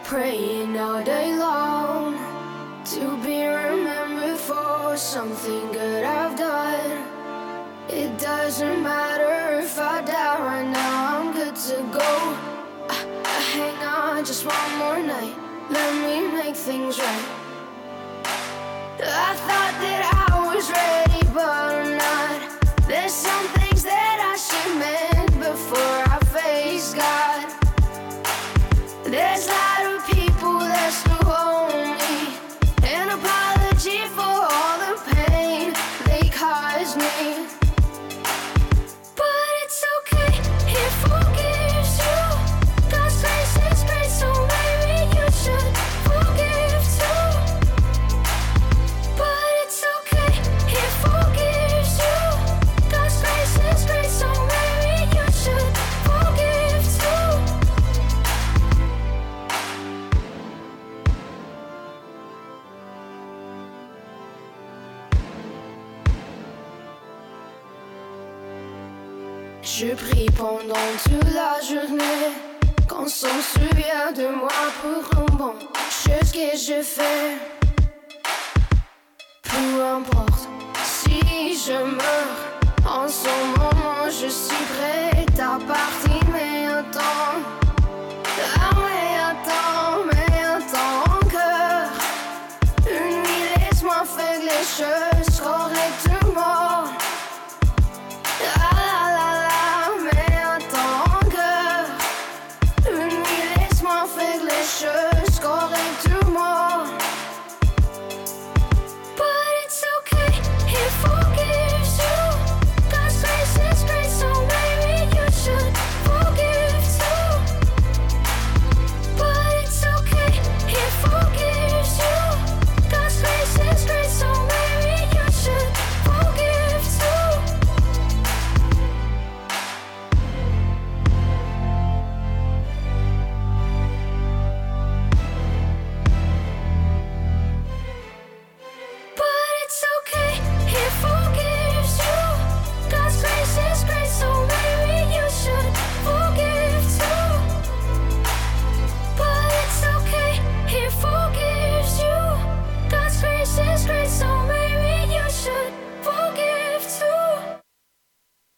Praying all day long to be remembered for something good I've done. It doesn't matter if I die right now, I'm good to go. Hang on just one more night, let me make things right. I thought that I was ready, but I'm not. There's some things that I should mend before I face God. There's a lot of people that still owe me an apology for all the pain they caused me. But it's okay, He forgives you. God's grace is great, so maybe you should forgive too. But it's okay, He forgives you. God's grace is great, so maybe you should forgive too. Je prie pendant toute la journée, qu'on s'en souvient de moi pour un bon chose que je fais. Peu importe si je meurs en ce moment.